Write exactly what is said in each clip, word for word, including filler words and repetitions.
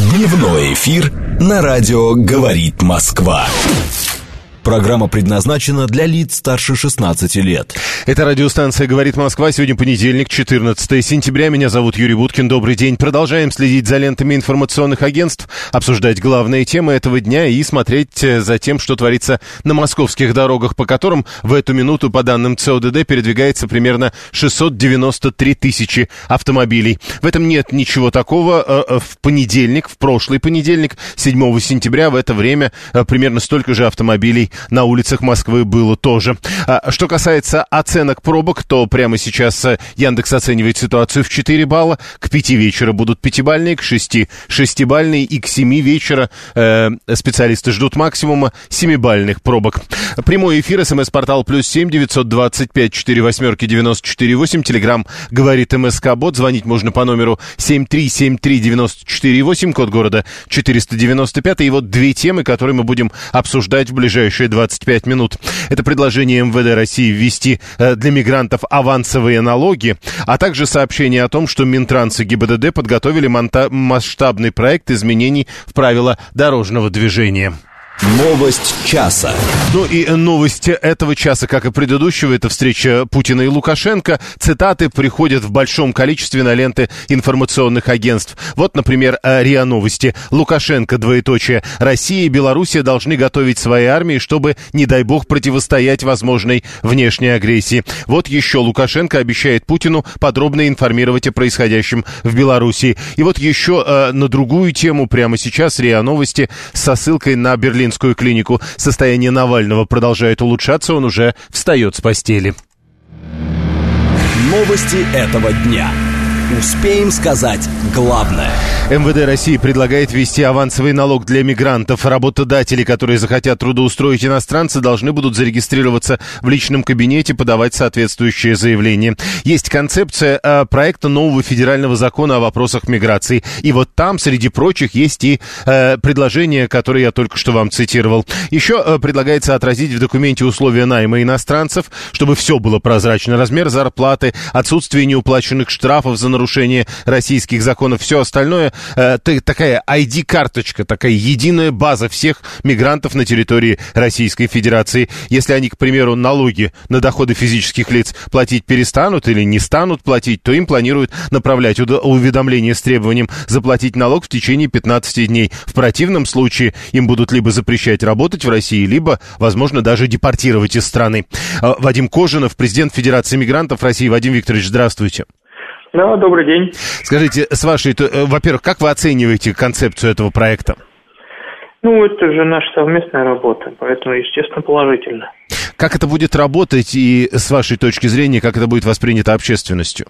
Дневной эфир на радио «Говорит Москва». Программа предназначена для лиц старше шестнадцати лет. Это радиостанция «Говорит Москва». Сегодня понедельник, четырнадцатое сентября. Меня зовут Юрий Буткин. Добрый день. Продолжаем следить за лентами информационных агентств, обсуждать главные темы этого дня и смотреть за тем, что творится на московских дорогах, по которым в эту минуту, по данным ЦОДД, передвигается примерно шестьсот девяносто три тысячи автомобилей. В этом нет ничего такого. В понедельник, в прошлый понедельник, седьмого сентября, в это время примерно столько же автомобилей на улицах Москвы было тоже. А что касается оценок пробок, то прямо сейчас Яндекс оценивает ситуацию в четыре балла. К пяти вечера будут пятибалльные, к шести шестибалльные и к семи вечера э, специалисты ждут максимума семибалльных пробок. Прямой эфир, смс-портал плюс семь девятьсот двадцать пять четыре восьмерки девяносто четыре восемь. Телеграм говорит МСК-бот. Звонить можно по номеру семь три семь три девяносто четыре восемь, код города четыреста девяносто пять. И вот две темы, которые мы будем обсуждать в ближайшие двадцать пять минут. Это предложение МВД России ввести э, для мигрантов авансовые налоги, а также сообщение о том, что Минтранс и ГИБДД подготовили монта- масштабный проект изменений в правила дорожного движения. Новость часа. Ну и новость этого часа, как и предыдущего, это встреча Путина и Лукашенко. Цитаты приходят в большом количестве на ленты информационных агентств. Вот, например, РИА Новости. Лукашенко, двоеточие. Россия и Белоруссия должны готовить свои армии, чтобы, не дай бог, противостоять возможной внешней агрессии. Вот еще Лукашенко обещает Путину подробно информировать о происходящем в Белоруссии. И вот еще э, на другую тему прямо сейчас РИА Новости со ссылкой на Берлин клинику. Состояние Навального продолжает улучшаться, он уже встает с постели. Новости этого дня. Успеем сказать главное. МВД России предлагает ввести авансовый налог для мигрантов. Работодатели, которые захотят трудоустроить иностранца, должны будут зарегистрироваться в личном кабинете, подавать соответствующее заявление. Есть концепция э, проекта нового федерального закона о вопросах миграции. И вот там, среди прочих, есть и э, предложение, которое я только что вам цитировал. Еще э, предлагается отразить в документе условия найма иностранцев, чтобы все было прозрачно. Размер зарплаты, отсутствие неуплаченных штрафов за нарушение российских законов, все остальное. Э, такая ай ди-карточка, такая единая база всех мигрантов на территории Российской Федерации. Если они, к примеру, налоги на доходы физических лиц платить перестанут или не станут платить, то им планируют направлять уведомление с требованием заплатить налог в течение пятнадцати дней. В противном случае им будут либо запрещать работать в России, либо, возможно, даже депортировать из страны. Э, Вадим Кожинов, президент Федерации мигрантов России. Вадим Викторович, здравствуйте. Да, добрый день. Скажите, с вашей, то, во-первых, как вы оцениваете концепцию этого проекта? Ну, это же наша совместная работа, поэтому, естественно, положительно. Как это будет работать и, с вашей точки зрения, как это будет воспринято общественностью?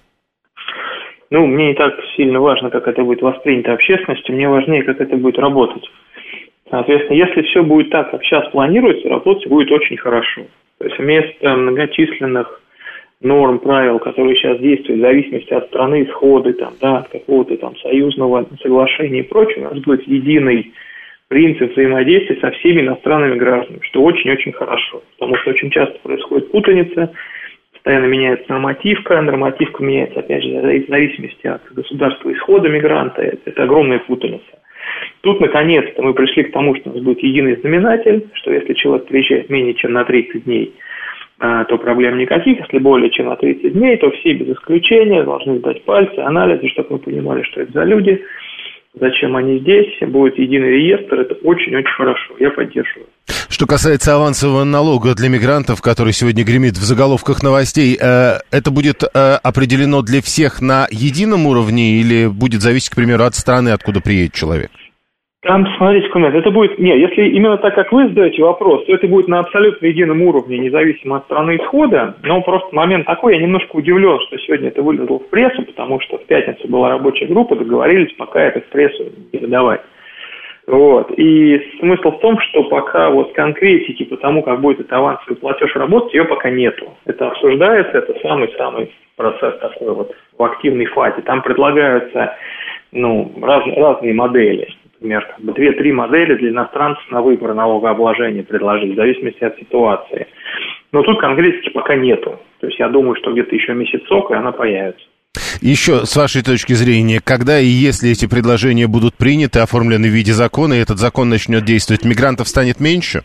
Ну, мне не так сильно важно, как это будет воспринято общественностью, мне важнее, как это будет работать. Соответственно, если все будет так, как сейчас планируется, работать будет очень хорошо. То есть вместо многочисленных норм, правил, которые сейчас действуют в зависимости от страны исхода, там, да, от какого-то там союзного соглашения и прочего, у нас будет единый принцип взаимодействия со всеми иностранными гражданами, что очень-очень хорошо, потому что очень часто происходит путаница, постоянно меняется нормативка, нормативка меняется, опять же, в зависимости от государства исхода мигранта, это, это огромная путаница. Тут, наконец-то, мы пришли к тому, что у нас будет единый знаменатель, что если человек приезжает менее чем на тридцать дней, то проблем никаких. Если более чем на тридцать дней, то все без исключения должны сдать пальцы, анализы, чтобы мы понимали, что это за люди, зачем они здесь. Будет единый реестр, это очень-очень хорошо, я поддерживаю. Что касается авансового налога для мигрантов, который сегодня гремит в заголовках новостей, э, это будет э, определено для всех на едином уровне или будет зависеть, к примеру, от страны, откуда приедет человек? Там, смотрите, коммент, это будет, нет, если именно так, как вы задаете вопрос, то это будет на абсолютно едином уровне, независимо от страны исхода, но просто момент такой, я немножко удивлен, что сегодня это вылезло в прессу, потому что в пятницу была рабочая группа, договорились пока это в прессу не выдавать. Вот, и смысл в том, что пока вот конкретики по тому, как будет этот авансовый платеж работать, ее пока нету. Это обсуждается, это самый-самый процесс такой вот в активной фазе. Там предлагаются, ну, раз, разные модели. Например, как бы две-три модели для иностранцев на выбор налогообложения предложить, в зависимости от ситуации. Но тут конкретики пока нету. То есть я думаю, что где-то еще месяцок, и она появится. Еще, с вашей точки зрения, когда и если эти предложения будут приняты, оформлены в виде закона, и этот закон начнет действовать, мигрантов станет меньше?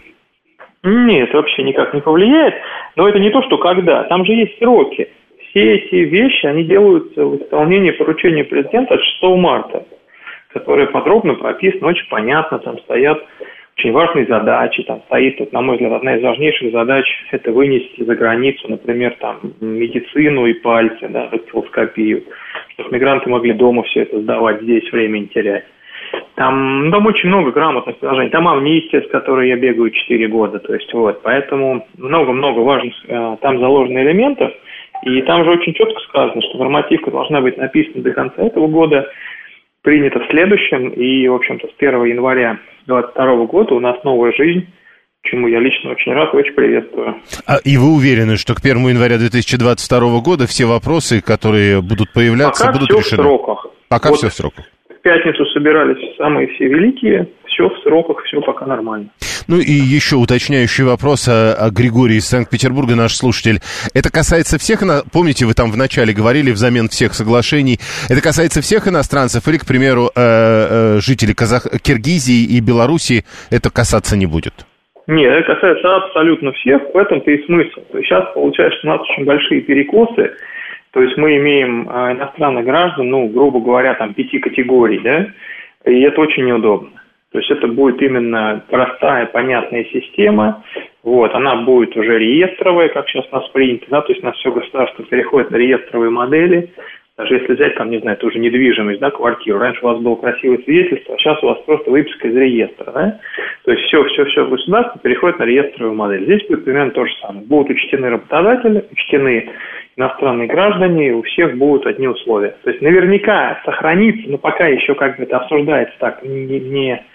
Нет, это вообще никак не повлияет. Но это не то, что когда. Там же есть сроки. Все эти вещи, они делаются в исполнении поручения президента от шестого марта, которые подробно прописаны, очень понятно, там стоят очень важные задачи, там стоит, вот, на мой взгляд, одна из важнейших задач – это вынести за границу, например, там, медицину и пальцы, да, дактилоскопию, чтобы мигранты могли дома все это сдавать, здесь время не терять. Там, ну, там очень много грамотных предложений. Там амнистия, с которой я бегаю четыре года, то есть вот, поэтому много-много важных э, там заложено элементов, и там же очень четко сказано, что нормативка должна быть написана до конца этого года, принято в следующем, и, в общем-то, с первого января двадцать второго года у нас новая жизнь, чему я лично очень рад и очень приветствую. А, и вы уверены, что к первому января две тысячи двадцать второго года все вопросы, которые будут появляться, Пока будут все решены? В сроках. Пока вот все в сроках. В пятницу собирались самые все великие, все в сроках, все пока нормально. Ну и еще уточняющий вопрос о, о Григории из Санкт-Петербурга, наш слушатель. Это касается всех, помните, вы там вначале говорили, взамен всех соглашений, это касается всех иностранцев или, к примеру, э, э, жителей Казах... Киргизии и Белоруссии это касаться не будет? Нет, это касается абсолютно всех, в этом-то и смысл. То есть сейчас получается, что у нас очень большие перекосы, то есть мы имеем э, иностранных граждан, ну, грубо говоря, там, пяти категорий, да, и это очень неудобно. То есть это будет именно простая, понятная система, вот, она будет уже реестровая, как сейчас у нас принято, да, то есть у нас все государство переходит на реестровые модели, даже если взять, там, не знаю, ту же недвижимость, да, квартиру, раньше у вас было красивое свидетельство, а сейчас у вас просто выписка из реестра, да, то есть все, все, все государство переходит на реестровую модель. Здесь будет примерно то же самое. Будут учтены работодатели, учтены иностранные граждане, и у всех будут одни условия. То есть наверняка сохранится, но пока еще как бы это обсуждается так, не, не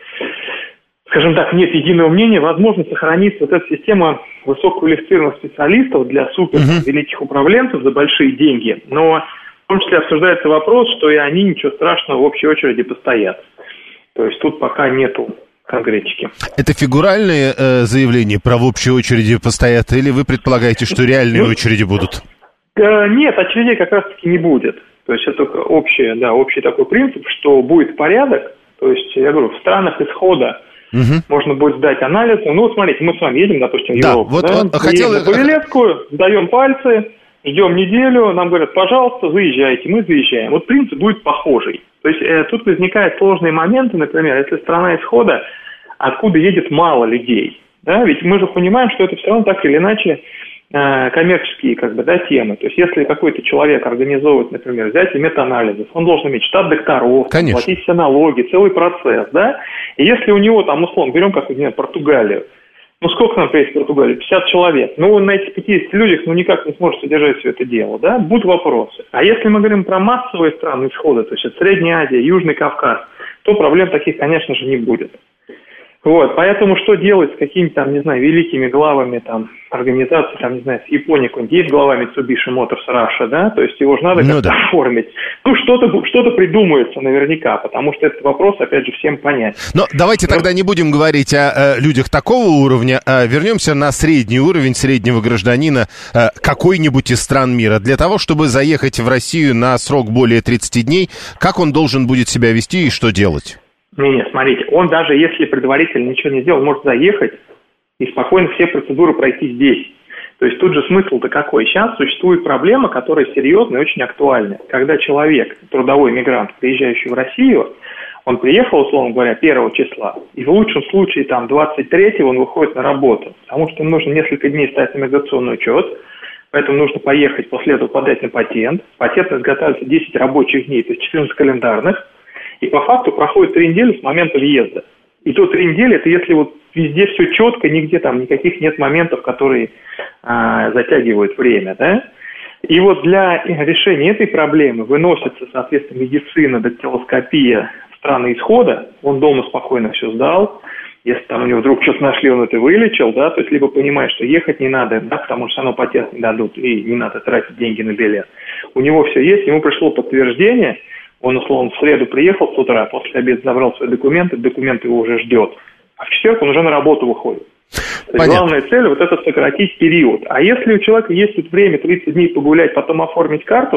скажем так, нет единого мнения, возможно, сохранится вот эта система высококвалифицированных специалистов для супер uh-huh. великих управленцев за большие деньги, но в том числе обсуждается вопрос, что и они ничего страшного в общей очереди постоят. То есть тут пока нету конкретики. Это фигуральные э, заявления про в общей очереди постоят, или вы предполагаете, что реальные ну, очереди будут? Э, нет, очередей как раз-таки не будет. То есть это общий, да, общий такой принцип, что будет порядок. То есть, я говорю, в странах исхода угу. можно будет сдать анализы. Ну, вот смотрите, мы с вами едем, допустим, в да, Европу. Вот да? он хотел... Едем на Павелецкую, сдаем пальцы, ждем неделю, нам говорят, пожалуйста, заезжайте, мы заезжаем. Вот принцип будет похожий. То есть э, тут возникают сложные моменты, например, если страна исхода, откуда едет мало людей. Да? Ведь мы же понимаем, что это все равно так или иначе э, коммерческие как бы, да, темы. То есть если какой-то человек организовывает, например, взятие метаанализов, он должен иметь штат докторов, платить все налоги, целый процесс. Да? И если у него там, условно, берем какую-нибудь Португалию, ну, сколько нам приедет в Португалию? пятьдесят человек. Ну, он на этих пятидесяти людях ну, никак не сможет содержать все это дело, да? Будут вопросы. А если мы говорим про массовые страны исхода, то есть это Средняя Азия, Южный Кавказ, то проблем таких, конечно же, не будет. Вот, поэтому что делать с какими-то, там, не знаю, великими главами, там, организаций, там, не знаю, с Японией какой-нибудь, есть глава Mitsubishi Motors Russia, да, то есть его же надо ну, как-то да. оформить. Ну, что-то, что-то придумается наверняка, потому что этот вопрос, опять же, всем понятен. Но давайте Но... тогда не будем говорить о, о людях такого уровня, а вернемся на средний уровень среднего гражданина а, какой-нибудь из стран мира. Для того, чтобы заехать в Россию на срок более тридцати дней, как он должен будет себя вести и что делать? Не-не, смотрите, он даже если предварительно ничего не сделал, может заехать и спокойно все процедуры пройти здесь. То есть тут же смысл-то какой? Сейчас существует проблема, которая серьезная и очень актуальная. Когда человек, трудовой мигрант, приезжающий в Россию, он приехал, условно говоря, первого числа, и в лучшем случае там двадцать третьего он выходит на работу, потому что ему нужно несколько дней ставить на миграционный учет, поэтому нужно поехать, после этого подать на патент. Патент изготавливается десять рабочих дней, то есть четырнадцать календарных. И по факту проходит три недели с момента въезда. И то три недели, это если вот везде все четко, нигде там никаких нет моментов, которые а, затягивают время, да. И вот для решения этой проблемы выносится, соответственно, медицина, дактилоскопия в страны исхода. Он дома спокойно все сдал. Если там у него вдруг что-то нашли, он это вылечил, да, то есть либо понимает, что ехать не надо, да, потому что оно патент не дадут, и не надо тратить деньги на билет. У него все есть, ему пришло подтверждение. Он, условно, в среду приехал с утра, после обеда забрал свои документы, документы его уже ждет. А в четверг он уже на работу выходит. То есть главная цель вот это сократить период. А если у человека есть тут время тридцать дней погулять, потом оформить карту,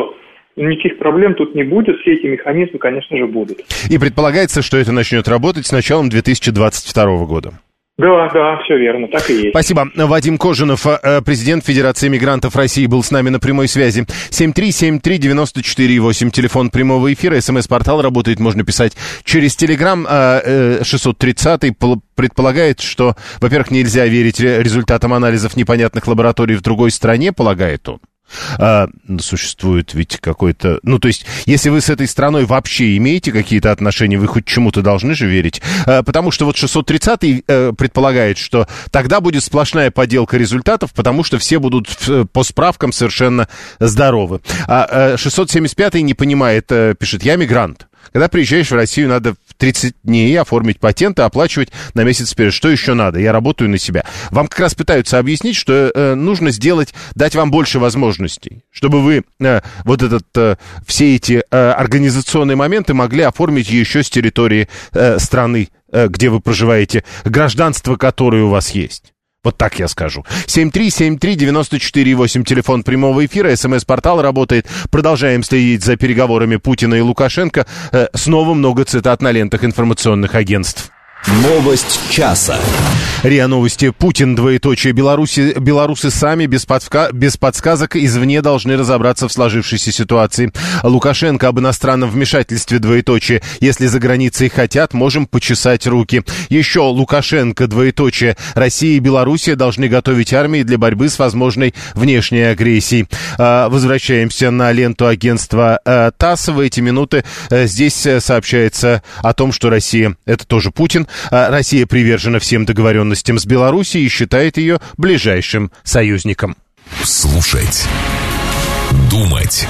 никаких проблем тут не будет, все эти механизмы, конечно же, будут. И предполагается, что это начнет работать с началом две тысячи двадцать второго года. Да, да, все верно, так и есть. Спасибо. Вадим Кожинов, президент Федерации мигрантов России, был с нами на прямой связи. семь три семь три девять четыре восемь, телефон прямого эфира, смс-портал работает, можно писать через Телеграм. шестьсот тридцатый предполагает, что, во-первых, нельзя верить результатам анализов непонятных лабораторий в другой стране, полагает он. А, существует ведь какой-то... Ну, то есть, если вы с этой страной вообще имеете какие-то отношения, вы хоть чему-то должны же верить. А, потому что вот шестьсот тридцатый а, предполагает, что тогда будет сплошная подделка результатов, потому что все будут в, по справкам совершенно здоровы. А, а шестьсот семьдесят пятый не понимает, а, пишет: я мигрант. Когда приезжаешь в Россию, надо в тридцать дней оформить патент и оплачивать на месяц вперед. Что еще надо? Я работаю на себя. Вам как раз пытаются объяснить, что э, нужно сделать, дать вам больше возможностей, чтобы вы э, вот этот, э, все эти э, организационные моменты могли оформить еще с территории э, страны, э, где вы проживаете, гражданство, которое у вас есть. Вот так я скажу. семь три семь три девять четыре восемь, телефон прямого эфира, смс-портал работает. Продолжаем следить за переговорами Путина и Лукашенко. Э, снова много цитат на лентах информационных агентств. Новость часа. РИА Новости. Путин, двоеточие. Беларуси, белорусы сами, без, подска, без подсказок извне, должны разобраться в сложившейся ситуации. Лукашенко об иностранном вмешательстве, двоеточие. Если за границей хотят, можем почесать руки. Еще Лукашенко, двоеточие. Россия и Белоруссия должны готовить армии для борьбы с возможной внешней агрессией. А, возвращаемся на ленту агентства а, ТАСС. В эти минуты а, здесь а, сообщается о том, что Россия, это тоже Путин, Россия привержена всем договоренностям с Белоруссией и считает ее ближайшим союзником. Слушать, думать,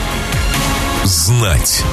знать.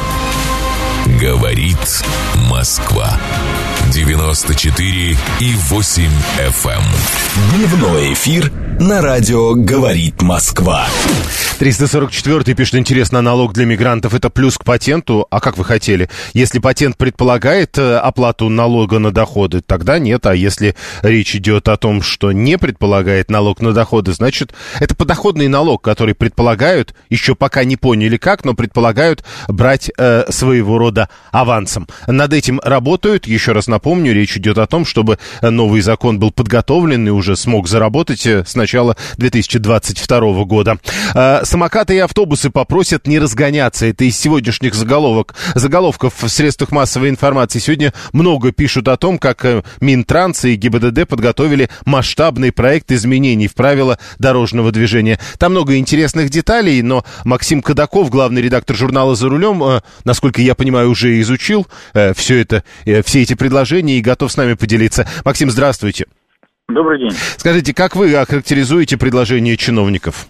Говорит Москва. девяносто четыре и восемь эф эм. Дневной эфир на радио «Говорит Москва». триста сорок четвёртый пишет: интересно, налог для мигрантов — это плюс к патенту? А как вы хотели? Если патент предполагает оплату налога на доходы, тогда нет. А если речь идет о том, что не предполагает налог на доходы, значит, это подоходный налог, который предполагают, еще пока не поняли как, но предполагают брать э, своего рода авансом. Над этим работают. Еще раз напомню, речь идет о том, чтобы новый закон был подготовлен и уже смог заработать с начала две тысячи двадцать второго года. Самокаты и автобусы попросят не разгоняться. Это из сегодняшних заголовок, заголовков в средствах массовой информации. Сегодня много пишут о том, как Минтранс и ГИБДД подготовили масштабный проект изменений в правила дорожного движения. Там много интересных деталей, но Максим Кадаков, главный редактор журнала «За рулем», насколько я понимаю, уже изучил все это, все эти предложения и готов с нами поделиться. Максим, здравствуйте. Добрый день. Скажите, как вы охарактеризуете предложения чиновников?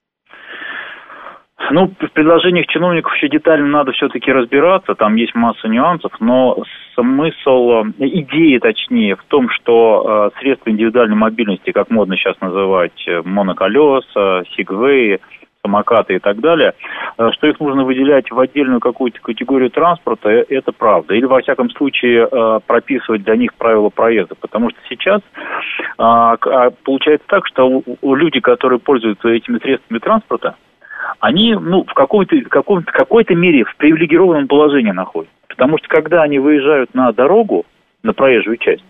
Ну, в предложениях чиновников еще детально надо все-таки разбираться, там есть масса нюансов, но смысл, идея точнее, в том, что э, средства индивидуальной мобильности, как модно сейчас называть, моноколеса, сигвеи, самокаты и так далее, э, что их нужно выделять в отдельную какую-то категорию транспорта, э, это правда. Или, во всяком случае, э, прописывать для них правила проезда, потому что сейчас э, получается так, что люди, которые пользуются этими средствами транспорта, они, ну, в какой-то, какой-то, какой-то мере в привилегированном положении находятся. Потому что, когда они выезжают на дорогу, на проезжую часть,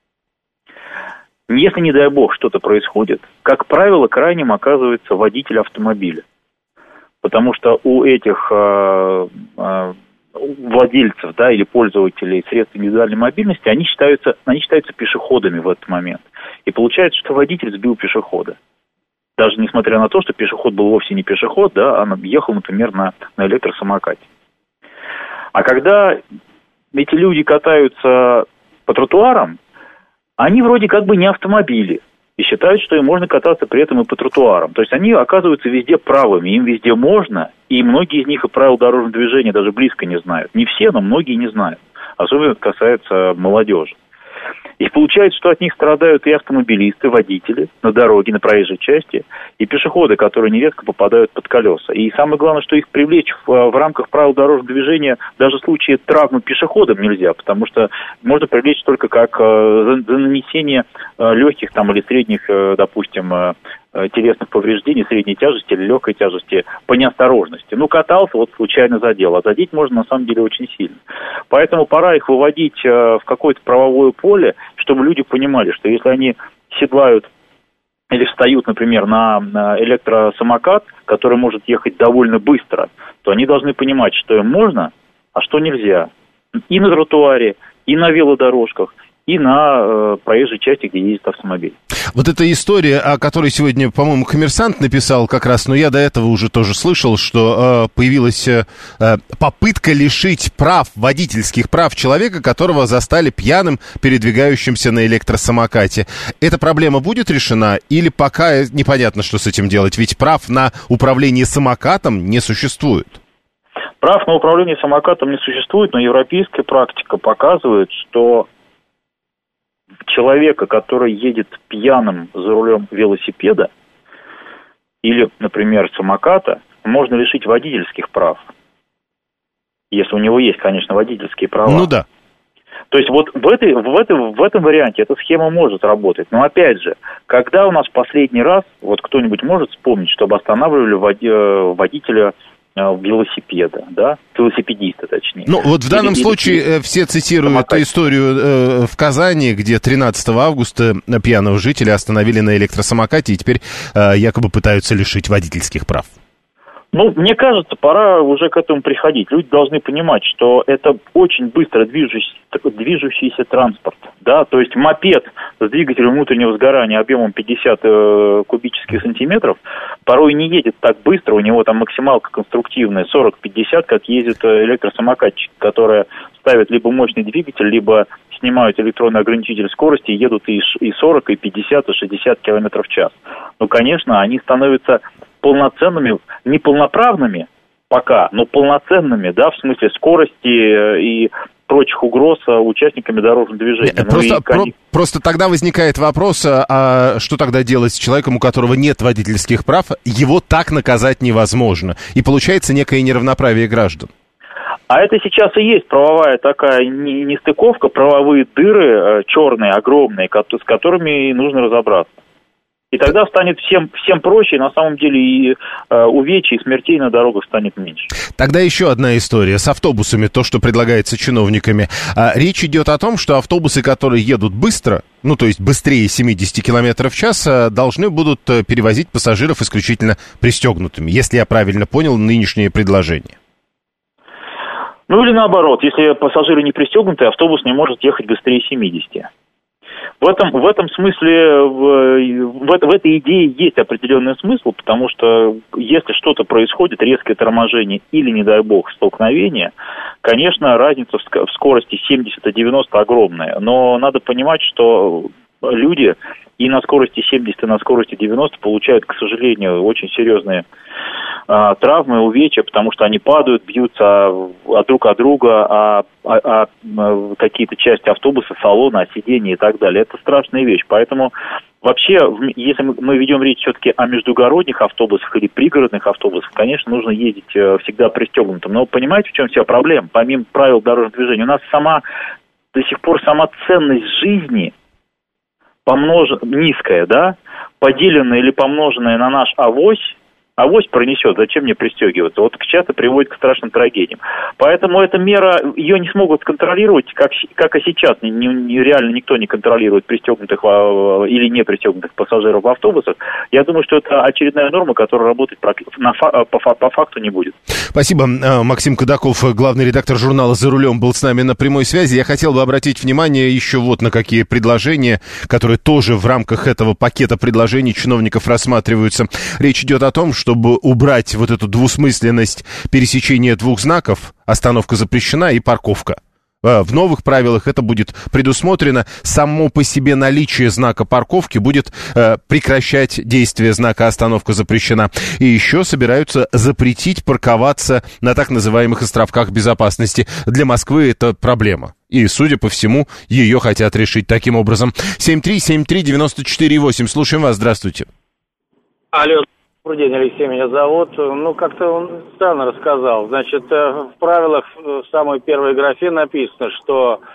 если, не дай бог, что-то происходит, как правило, крайним оказывается водитель автомобиля. Потому что у этих э, э, владельцев, да, или пользователей средств индивидуальной мобильности, они считаются, они считаются пешеходами в этот момент. И получается, что водитель сбил пешехода. Даже несмотря на то, что пешеход был вовсе не пешеход, да, а ехал, например, на, на электросамокате. А когда эти люди катаются по тротуарам, они вроде как бы не автомобили. И считают, что им можно кататься при этом и по тротуарам. То есть они оказываются везде правыми, им везде можно, и многие из них и правил дорожного движения даже близко не знают. Не все, но многие не знают. Особенно это касается молодежи. И получается, что от них страдают и автомобилисты, водители на дороге, на проезжей части, и пешеходы, которые нередко попадают под колеса. И самое главное, что их привлечь в, в рамках правил дорожного движения даже в случае травмы пешеходам нельзя, потому что можно привлечь только как э, за, за нанесение легких там или средних, допустим, телесных повреждений, средней тяжести или легкой тяжести по неосторожности. Ну, катался, вот случайно задел, а задеть можно на самом деле очень сильно. Поэтому пора их выводить в какое-то правовое поле, чтобы люди понимали, что если они седлают или встают, например, на электросамокат, который может ехать довольно быстро, то они должны понимать, что им можно, а что нельзя. И на тротуаре, и на велодорожках, и на э, проезжей части, где ездит автомобиль. Вот эта история, о которой сегодня, по-моему, «Коммерсант» написал как раз, но я до этого уже тоже слышал, что э, появилась э, попытка лишить прав, водительских прав человека, которого застали пьяным, передвигающимся на электросамокате. Эта проблема будет решена или пока непонятно, что с этим делать? Ведь прав на управление самокатом не существует. Прав на управление самокатом не существует, но европейская практика показывает, что человека, который едет пьяным за рулем велосипеда или, например, самоката, можно лишить водительских прав. Если у него есть, конечно, водительские права. Ну да. То есть вот в, этой, в, этой, в этом варианте эта схема может работать. Но опять же, когда у нас в последний раз, вот кто-нибудь может вспомнить, чтобы останавливали водителя велосипеда, да, велосипедиста, точнее. Ну, вот в данном или, случае или, все цитируют самокат. Историю э, в Казани, где тринадцатого августа пьяного жителя остановили на электросамокате и теперь э, якобы пытаются лишить водительских прав. Ну, мне кажется, пора уже к этому приходить. Люди должны понимать, что это очень быстро движущийся, движущийся транспорт, да, то есть мопед с двигателем внутреннего сгорания объемом пятьдесят э, кубических сантиметров порой не едет так быстро, у него там максималка конструктивная сорок-пятьдесят, как ездит электросамокатчик, которые ставят либо мощный двигатель, либо снимают электронный ограничитель скорости и едут и сорок, и пятьдесят, и шестьдесят километров в час. Ну, конечно, они становятся полноценными, не полноправными пока, но полноценными, да, в смысле скорости и прочих угроз участниками дорожного движения. Нет, ну просто, и, про, просто тогда возникает вопрос, а что тогда делать с человеком, у которого нет водительских прав, его так наказать невозможно. И получается некое неравноправие граждан. А это сейчас и есть правовая такая нестыковка, правовые дыры черные, огромные, с которыми нужно разобраться. И тогда станет всем, всем проще, и на самом деле и э, увечий, и смертей на дорогах станет меньше. Тогда еще одна история с автобусами, то, что предлагается чиновниками. А, речь идет о том, что автобусы, которые едут быстро, ну, то есть быстрее семьдесят километров в час, должны будут перевозить пассажиров исключительно пристегнутыми, если я правильно понял нынешнее предложение. Ну, или наоборот, если пассажиры не пристегнуты, автобус не может ехать быстрее семидесяти. В этом, в этом смысле, в, в, в этой идее есть определенный смысл, потому что если что-то происходит, резкое торможение или, не дай бог, столкновение, конечно, разница в, в скорости семьдесят-девяносто огромная, но надо понимать, что люди и на скорости семьдесят, и на скорости девяносто получают, к сожалению, очень серьезные а, травмы, увечья, потому что они падают, бьются от друг от друга, а, а, а какие-то части автобуса, салона, сиденья и так далее. Это страшная вещь. Поэтому вообще, если мы ведем речь все-таки о междугородних автобусах или пригородных автобусах, конечно, нужно ездить всегда пристегнутым. Но понимаете, в чем вся проблема? Помимо правил дорожного движения, у нас сама, до сих пор сама ценность жизни помнож... низкая, да, поделенная или помноженная на наш авось, авось пронесет, зачем мне пристегиваться? Вот часто приводит к страшным трагедиям. Поэтому эта мера, ее не смогут контролировать, как, как и сейчас. Не, не, реально никто не контролирует пристегнутых или не пристегнутых пассажиров в автобусах. Я думаю, что это очередная норма, которая работать на, по, по факту не будет. Спасибо. Максим Кадаков, главный редактор журнала «За рулем», был с нами на прямой связи. Я хотел бы обратить внимание еще вот на какие предложения, которые тоже в рамках этого пакета предложений чиновников рассматриваются. Речь идет о том, чтобы убрать вот эту двусмысленность пересечения двух знаков, остановка запрещена и парковка. В новых правилах это будет предусмотрено. Само по себе наличие знака парковки будет э, прекращать действие знака «Остановка запрещена». И еще собираются запретить парковаться на так называемых островках безопасности. Для Москвы это проблема. И, судя по всему, ее хотят решить таким образом. семь три семь три девять четыре восемь. Слушаем вас. Здравствуйте. Алло. Добрый день, Алексей меня зовут. Ну, как-то он странно рассказал. Значит, в правилах в самой первой графе написано, что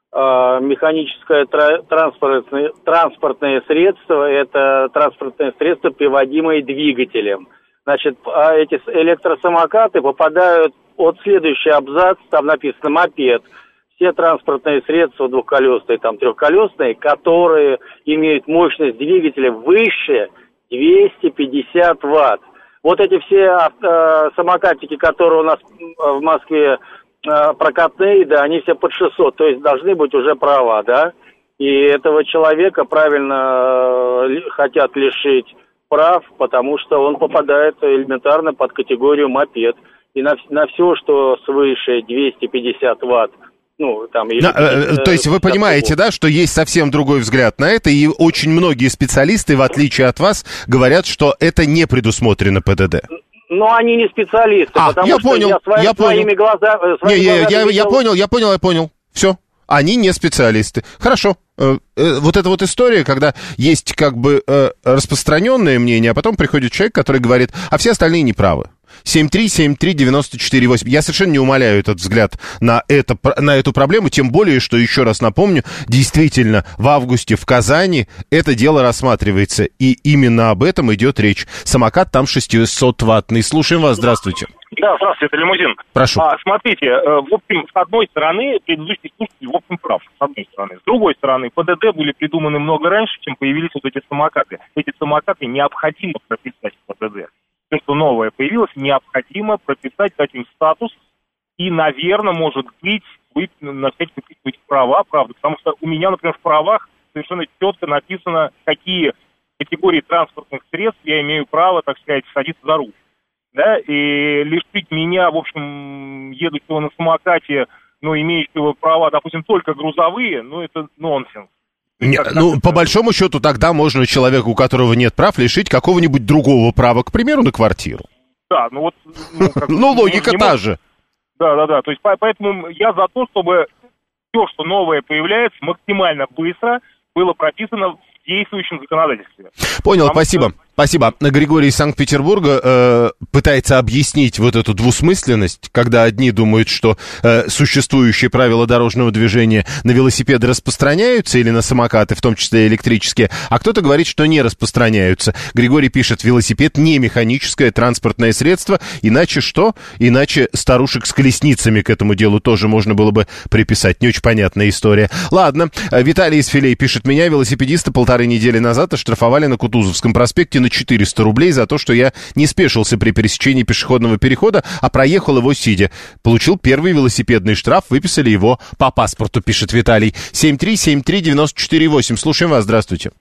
механическое транспортное, транспортное средство, это транспортное средство, приводимое двигателем. Значит, эти электросамокаты попадают, вот следующий абзац, там написано мопед. Все транспортные средства двухколесные, там трехколесные, которые имеют мощность двигателя выше двести пятьдесят ватт. Вот эти все э, самокатики, которые у нас в Москве прокатные, да, они все под шестьсот, то есть должны быть уже права, да, и этого человека правильно хотят лишить прав, потому что он попадает элементарно под категорию мопед, и на, на все, что свыше двести пятьдесят ватт, ну, там... Или, на, э, то есть вы понимаете, да, что есть совсем другой взгляд на это, и очень многие специалисты, в отличие от вас, говорят, что это не предусмотрено ПДД. Но они не специалисты, а, потому я что понял, я, свои, я своими понял. глазами... Не, я, я, я понял, я понял, я понял. Все. Они не специалисты. Хорошо. Вот эта вот история, когда есть как бы распространенное мнение, а потом приходит человек, который говорит, а все остальные неправы. семь три семь три девять четыре восемь. Я совершенно не умаляю этот взгляд на, это, на эту проблему, тем более, что, еще раз напомню, действительно, в августе в Казани это дело рассматривается, и именно об этом идет речь. Самокат там шестисотваттный. Слушаем вас, здравствуйте. Да, здравствуйте, это Лимузин. Прошу. А, смотрите, в общем, с одной стороны, предыдущий слушатель, в общем, прав, с одной стороны. С другой стороны, ПДД были придуманы много раньше, чем появились вот эти самокаты. Эти самокаты необходимо прописать в ПДД. Все, что новое появилось, необходимо прописать, дать им статус, и, наверное, может быть, быть на всякий случай быть права, правда, потому что у меня, например, в правах совершенно четко написано, какие категории транспортных средств я имею право, так сказать, садиться за руль. Да, и лишить меня, в общем, едущего на самокате, ну, имеющего права, допустим, только грузовые, ну, это нонсенс. Не, как, ну, как по большому счету, тогда можно человеку, у которого нет прав, лишить какого-нибудь другого права, к примеру, на квартиру. Да, ну вот... Ну, как, ну логика та же. Да, да, да, то есть поэтому я за то, чтобы все, что новое появляется, максимально быстро было прописано в действующем законодательстве. Понял, Потому спасибо. Что... Спасибо. Григорий из Санкт-Петербурга э, пытается объяснить вот эту двусмысленность, когда одни думают, что э, существующие правила дорожного движения на велосипеды распространяются или на самокаты, в том числе электрические, а кто-то говорит, что не распространяются. Григорий пишет, велосипед не механическое транспортное средство, иначе что? Иначе старушек с колесницами к этому делу тоже можно было бы приписать. Не очень понятная история. Ладно. Виталий из Филей пишет, меня, велосипедиста, полторы недели назад оштрафовали на Кутузовском проспекте на четыреста рублей за то, что я не спешился при пересечении пешеходного перехода, а проехал его сидя. Получил первый велосипедный штраф, выписали его по паспорту, пишет Виталий. семь три семь три девять четыре восемь. Слушаем вас, здравствуйте.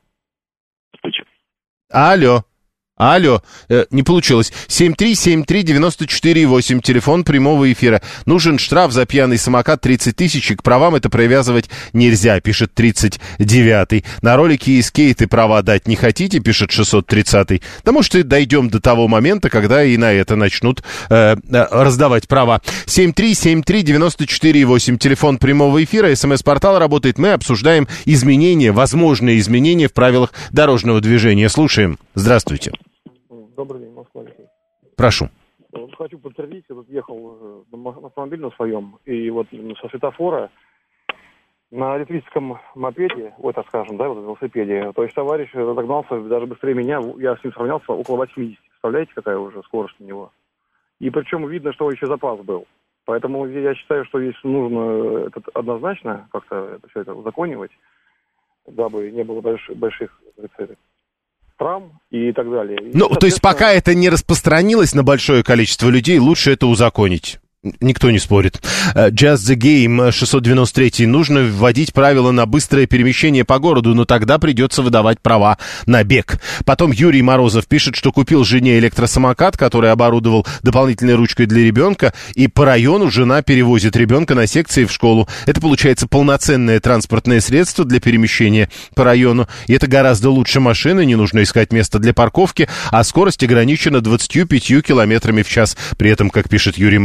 Алло. Алло, э, не получилось. семь три семь три девять четыре восемь, телефон прямого эфира. Нужен штраф за пьяный самокат тридцать тысяч, и к правам это привязывать нельзя, пишет тридцать девятый. На ролики и скейты права дать не хотите, пишет шестьсот тридцатый. Да может и дойдем до того момента, когда и на это начнут э, раздавать права. семь три семь три девять четыре восемь, телефон прямого эфира, смс-портал работает. Мы обсуждаем изменения, возможные изменения в правилах дорожного движения. Слушаем. Здравствуйте. Добрый день, Москва. Прошу. Вот хочу подтвердить, я тут ехал на автомобиле на своем, и вот со светофора на электрическом мопеде, вот так скажем, да, вот велосипеде, то есть товарищ разогнался даже быстрее меня, я с ним сравнялся около восьмидесяти. Представляете, какая уже скорость у него? И причем видно, что еще запас был. Поэтому я считаю, что здесь нужно это однозначно как-то это, все это узаконивать, дабы не было больш, больших целей. Травм и так далее. И, ну, то есть пока это не распространилось на большое количество людей, лучше это узаконить. Никто не спорит. Just the Game шестьсот девяносто три. Нужно вводить правила на быстрое перемещение по городу, но тогда придется выдавать права на бег. Потом Юрий Морозов пишет, что купил жене электросамокат, который оборудовал дополнительной ручкой для ребенка, и по району жена перевозит ребенка на секции в школу. Это получается полноценное транспортное средство для перемещения по району. И это гораздо лучше машины, не нужно искать место для парковки, а скорость ограничена двадцатью пятью километрами в час. При этом, как пишет Юрий Мороз,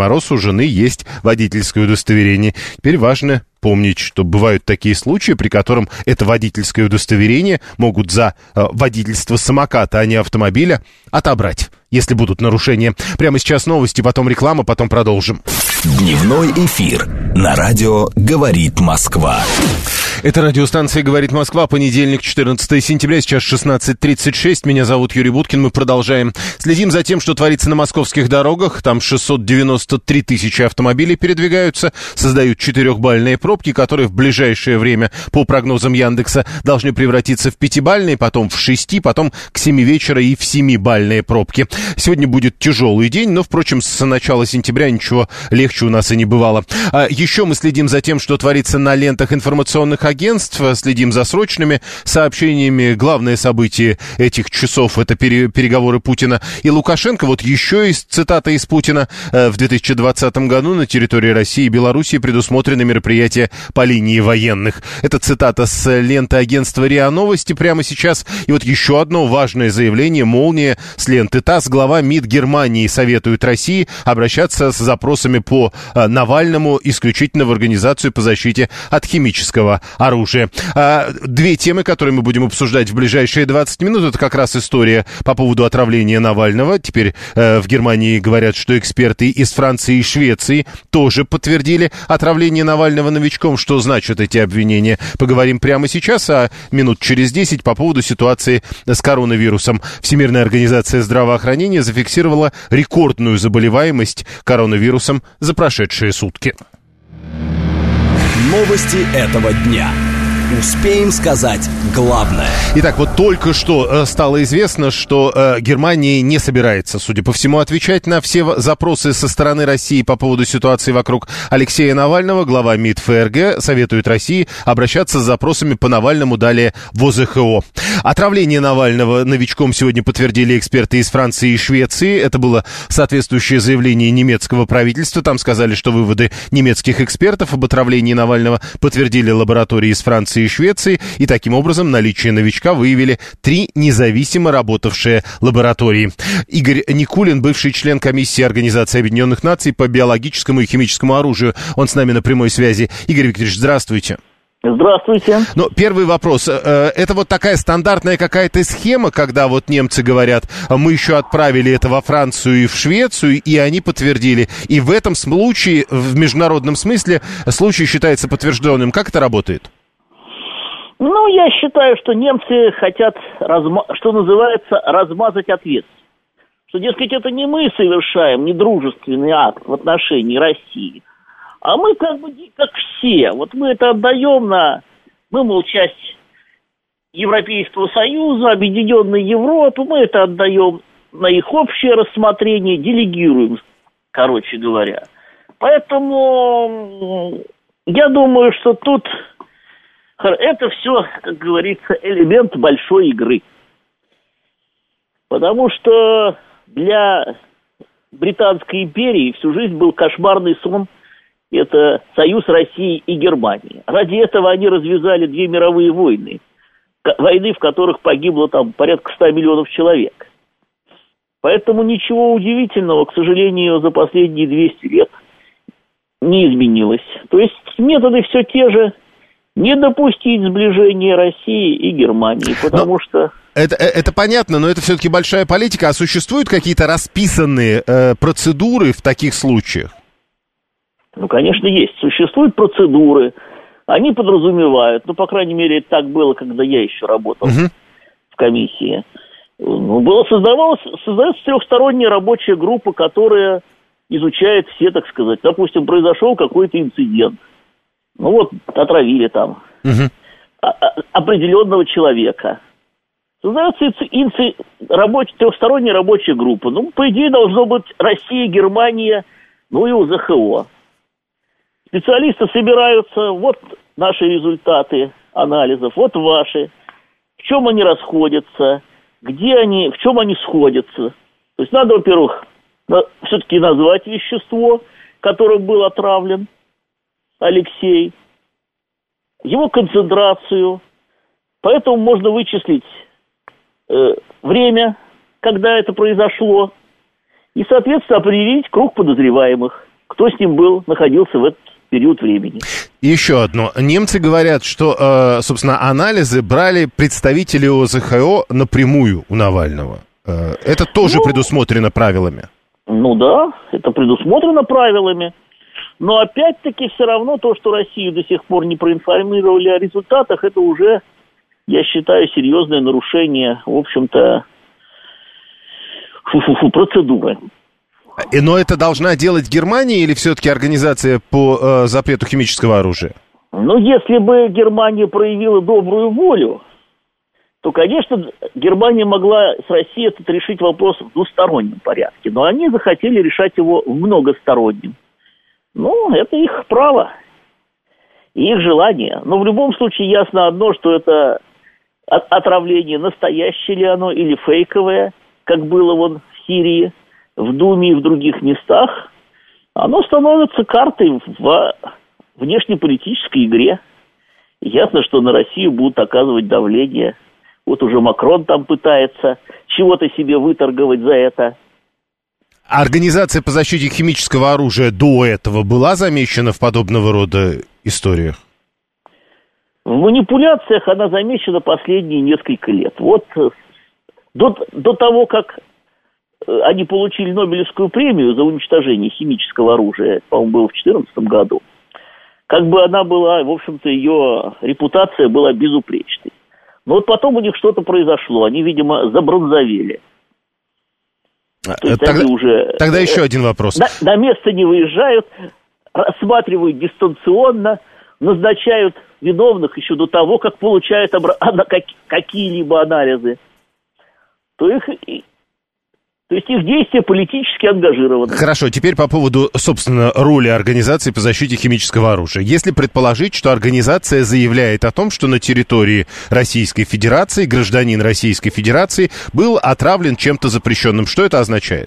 жены есть водительское удостоверение. Теперь важно помнить, что бывают такие случаи, при котором это водительское удостоверение могут за э, водительство самоката, а не автомобиля, отобрать, если будут нарушения. Прямо сейчас новости, потом реклама, потом продолжим. Дневной эфир на радио «Говорит Москва». Это радиостанция «Говорит Москва», понедельник, четырнадцатое сентября, сейчас шестнадцать тридцать шесть. Меня зовут Юрий Буткин, мы продолжаем. Следим за тем, что творится на московских дорогах. Там шестьсот девяносто три тысячи автомобилей передвигаются, создают четырехбальные пробки, которые в ближайшее время, по прогнозам Яндекса, должны превратиться в пятибальные, потом в шести, потом к семи вечера и в семибальные пробки. Сегодня будет тяжелый день, но, впрочем, с начала сентября ничего легче у нас и не бывало. А еще мы следим за тем, что творится на лентах информационных агентств. Агентств, следим за срочными сообщениями. Главное событие этих часов — это пере, переговоры Путина и Лукашенко. Вот еще из цитата из Путина. В две тысячи двадцатом году на территории России и Белоруссии предусмотрены мероприятия по линии военных. Это цитата с ленты агентства РИА Новости прямо сейчас. И вот еще одно важное заявление, молния с ленты ТАСС. Глава МИД Германии советует России обращаться с запросами по Навальному исключительно в Организацию по защите от химического оружия. А, две темы, которые мы будем обсуждать в ближайшие двадцать минут, это как раз история по поводу отравления Навального. Теперь э, в Германии говорят, что эксперты из Франции и Швеции тоже подтвердили отравление Навального новичком. Что значат эти обвинения? Поговорим прямо сейчас, а минут через десять по поводу ситуации с коронавирусом. Всемирная организация здравоохранения зафиксировала рекордную заболеваемость коронавирусом за прошедшие сутки. Новости этого дня. Успеем сказать главное. Итак, вот только что э, стало известно, что э, Германия не собирается, судя по всему, отвечать на все запросы со стороны России по поводу ситуации вокруг Алексея Навального. Глава МИД ФРГ советует России обращаться с запросами по Навальному далее в О З Х О. Отравление Навального новичком сегодня подтвердили эксперты из Франции и Швеции. Это было соответствующее заявление немецкого правительства. Там сказали, что выводы немецких экспертов об отравлении Навального подтвердили лаборатории из Франции и Швеции, и таким образом наличие новичка выявили три независимо работавшие лаборатории. Игорь Никулин, бывший член комиссии Организации Объединенных Наций по биологическому и химическому оружию, он с нами на прямой связи. Игорь Викторович, здравствуйте. Здравствуйте. Ну, первый вопрос. Это вот такая стандартная какая-то схема, когда вот немцы говорят, мы еще отправили это во Францию и в Швецию, и они подтвердили. И в этом случае, в международном смысле, случай считается подтвержденным. Как это работает? Ну, я считаю, что немцы хотят, разма... что называется, размазать ответственность. Что, дескать, это не мы совершаем недружественный акт в отношении России, а мы как бы как все. Вот мы это отдаем на... Мы, мол, часть Европейского Союза, Объединенной Европы, мы это отдаем на их общее рассмотрение, делегируем, короче говоря. Поэтому я думаю, что тут... Это все, как говорится, элемент большой игры. Потому что для Британской империи всю жизнь был кошмарный сон. Это союз России и Германии. Ради этого они развязали две мировые войны. Войны, в которых погибло там порядка ста миллионов человек. Поэтому ничего удивительного, к сожалению, за последние двести лет не изменилось. То есть методы все те же. Не допустить сближения России и Германии, потому но что... Это, это понятно, но это все-таки большая политика. А существуют какие-то расписанные э, процедуры в таких случаях? Ну, конечно, есть. Существуют процедуры. Они подразумевают, ну, по крайней мере, это так было, когда я еще работал угу. в комиссии. Ну, было создавалось, создается трехсторонняя рабочая группа, которая изучает все, так сказать. Допустим, произошел какой-то инцидент. Ну вот, отравили там угу. а, а, определенного человека. Создается инци... рабоч... трехсторонняя рабочая группа. Ну, по идее, должно быть Россия, Германия, ну и О З Х О. Специалисты собираются, вот наши результаты анализов, вот ваши. В чем они расходятся, где они, в чем они сходятся. То есть надо, во-первых, на... все-таки назвать вещество, которым был отравлен Алексей, его концентрацию, поэтому можно вычислить э, время, когда это произошло, и, соответственно, определить круг подозреваемых. кто с ним был, находился в этот период времени. Еще одно. Немцы говорят, что, собственно, анализы брали представители ОЗХО напрямую у Навального. Это тоже ну, предусмотрено правилами? Ну да, это предусмотрено правилами. Но опять-таки все равно то, что Россию до сих пор не проинформировали о результатах, это уже, я считаю, серьезное нарушение, в общем-то, фу-фу-фу, процедуры. Но это должна делать Германия или все-таки организация по э, запрету химического оружия? Ну, если бы Германия проявила добрую волю, то, конечно, Германия могла с Россией этот решить вопрос в двустороннем порядке. Но они захотели решать его в многостороннем. Ну, это их право и их желание. Но в любом случае ясно одно, что это отравление, настоящее ли оно или фейковое, как было вон в Сирии, в Думе и в других местах, оно становится картой в внешнеполитической игре. Ясно, что на Россию будут оказывать давление. Вот уже Макрон там пытается чего-то себе выторговать за это. А организация по защите химического оружия до этого была замечена в подобного рода историях? В манипуляциях она замечена последние несколько лет. Вот до, до того, как они получили Нобелевскую премию за уничтожение химического оружия, по-моему, было в две тысячи четырнадцатом году, как бы она была, в общем-то, ее репутация была безупречной. Но вот потом у них что-то произошло, они, видимо, забронзовели. То есть тогда, они уже тогда еще один вопрос. На, на место не выезжают, рассматривают дистанционно, назначают виновных еще до того, как получают обра- какие-либо анализы. То их... То есть их действия политически ангажированы. Хорошо, теперь по поводу, собственно, роли организации по защите химического оружия. Если предположить, что организация заявляет о том, что на территории Российской Федерации гражданин Российской Федерации был отравлен чем-то запрещенным, что это означает?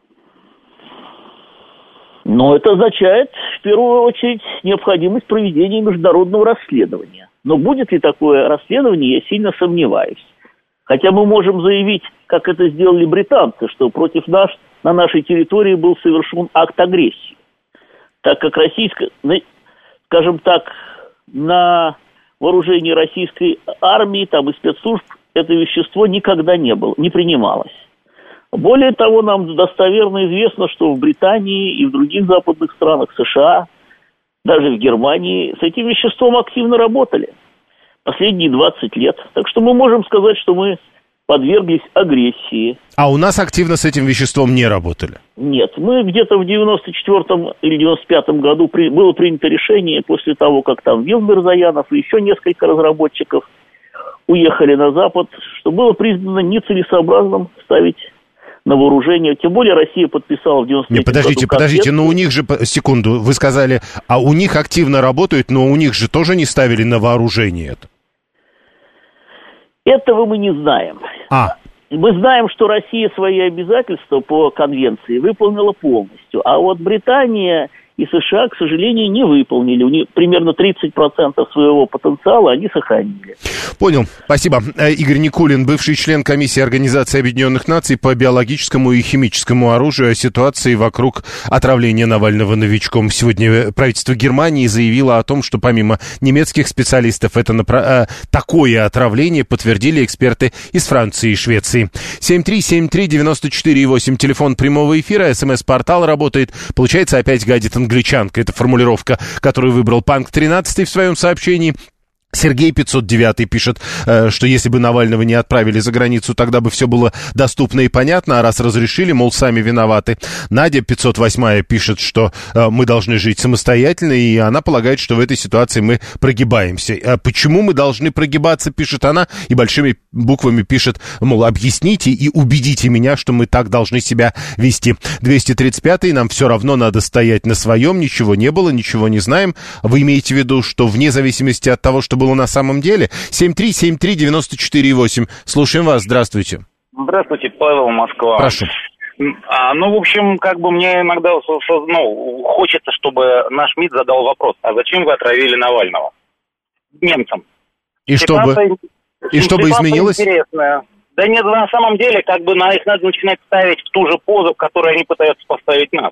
Ну, это означает, в первую очередь, необходимость проведения международного расследования. Но будет ли такое расследование, я сильно сомневаюсь. Хотя мы можем заявить, как это сделали британцы, что против нас на нашей территории был совершен акт агрессии. Так как российская, скажем так, на вооружении российской армии, там и спецслужб, это вещество никогда не было, не принималось. Более того, нам достоверно известно, что в Британии и в других западных странах, США, даже в Германии, с этим веществом активно работали последние двадцать лет. Так что мы можем сказать, что мы подверглись агрессии. А у нас активно с этим веществом не работали? Нет, мы где-то в девяносто четвёртом или девяносто пятом году при, было принято решение, после того, как там Вилл Мирзоянов и еще несколько разработчиков уехали на Запад, что было признано нецелесообразным ставить на вооружение. Тем более Россия подписала в девяносто третьем году. Подождите, подождите, но у них же, секунду, вы сказали, а у них активно работают, но у них же тоже не ставили на вооружение это? Этого мы не знаем. А. Мы знаем, что Россия свои обязательства по конвенции выполнила полностью, а вот Британия и США, к сожалению, не выполнили. У них примерно тридцать процентов своего потенциала они сохранили. Понял. Спасибо. Игорь Никулин, бывший член комиссии Организации Объединенных Наций по биологическому и химическому оружию, о ситуации вокруг отравления Навального новичком. Сегодня правительство Германии заявило о том, что помимо немецких специалистов это напра... такое отравление подтвердили эксперты из Франции и Швеции. семь три семь три девять четыре восемь, телефон прямого эфира, смс-портал работает. Получается, опять гадит англичанка. Это формулировка, которую выбрал Панк тринадцатый в своем сообщении. Сергей пятьсот девять пишет, что если бы Навального не отправили за границу, тогда бы все было доступно и понятно, а раз разрешили, мол, сами виноваты. Надя пятьсот восемь пишет, что мы должны жить самостоятельно, и она полагает, что в этой ситуации мы прогибаемся. А почему мы должны прогибаться, пишет она, и большими буквами пишет, мол, объясните и убедите меня, что мы так должны себя вести. двести тридцать пятый, нам все равно надо стоять на своем, ничего не было, ничего не знаем. Вы имеете в виду, что вне зависимости от того, что было на самом деле? семь три семь три девять четыре восемь. Слушаем вас. Здравствуйте. Здравствуйте, Павел, Москва. Прошу. А, ну, в общем, как бы мне иногда ну, хочется, чтобы наш МИД задал вопрос, а зачем вы отравили Навального? Немцам. И чтобы, и чтобы изменилось? Интересная. Да нет, на самом деле, как бы на их надо начинать ставить в ту же позу, в которую они пытаются поставить нас.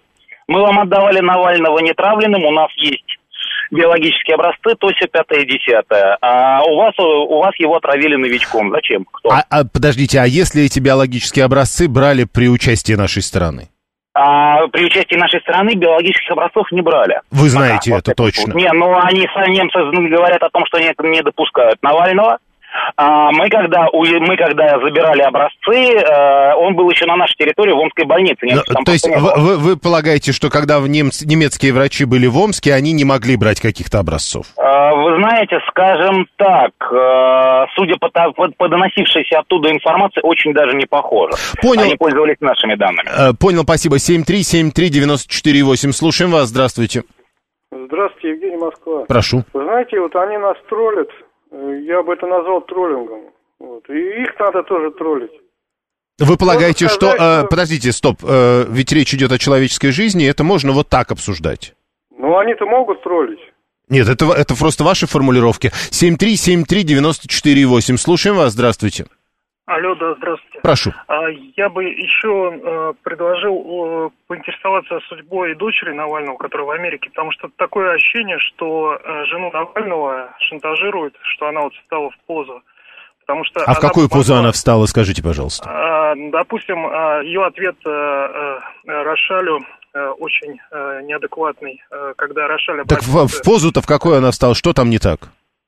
Мы вам отдавали Навального нетравленным, у нас есть биологические образцы, то все пятое, десятое. А у вас, у вас его отравили новичком. Зачем? Кто? А, а, подождите, а если эти биологические образцы брали при участии нашей страны? А при участии нашей страны биологических образцов не брали. Вы знаете Пока, это вот точно? Не, ну они, немцы говорят о том, что они не допускают Навального. А мы когда, мы когда забирали образцы, он был еще на нашей территории в Омской больнице. Но, то есть вы, вы, вы полагаете, что когда в немц, немецкие врачи были в Омске, они не могли брать каких-то образцов? Вы знаете, скажем так, судя по, по, по доносившейся оттуда информации, очень даже не похоже. Понял. Они пользовались нашими данными. Понял, спасибо. семь три семь три девять четыре восемь. Слушаем вас. Здравствуйте. Здравствуйте, Евгений, Москва. Прошу. Вы знаете, вот они нас троллят. Я бы это назвал троллингом. Вот. И их надо тоже троллить. Вы полагаете, можно что... сказать, э, подождите, стоп. Э, ведь речь идет о человеческой жизни, это можно вот так обсуждать? Ну, они-то могут троллить. Нет, это, это просто ваши формулировки. семь три семь три девять четыре восемь. Слушаем вас. Здравствуйте. Алло, да, здравствуйте. Прошу. Я бы еще э, предложил э, поинтересоваться судьбой дочери Навального, которая в Америке, потому что такое ощущение, что э, жену Навального шантажируют, что она вот встала в позу. Потому что а в какую попала, позу она встала, скажите, пожалуйста? Э, допустим, э, ее ответ э, э, Рошалю э, очень э, неадекватный, э, когда Рошаль... Так в, в позу-то в какую она встала? Что там не так?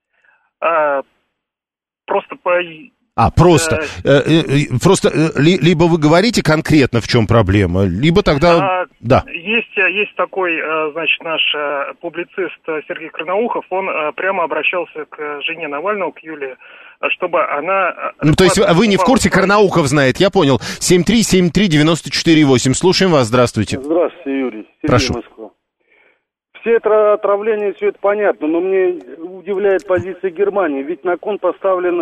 Э, просто по... А, просто. Э, э, э, просто э, ли, либо вы говорите конкретно, в чем проблема, либо тогда... А, да. Есть, есть такой, значит, наш публицист Сергей Карнаухов, он прямо обращался к жене Навального, к Юлии, чтобы она... Ну, то есть вы не в курсе, Карнаухов знает, я понял. семь три семь три девять четыре восемь. Слушаем вас, здравствуйте. Здравствуйте, Юрий. Сергей, прошу. Москва. Все это отравление, все это понятно, но мне удивляет позиция Германии. Ведь на кон поставлен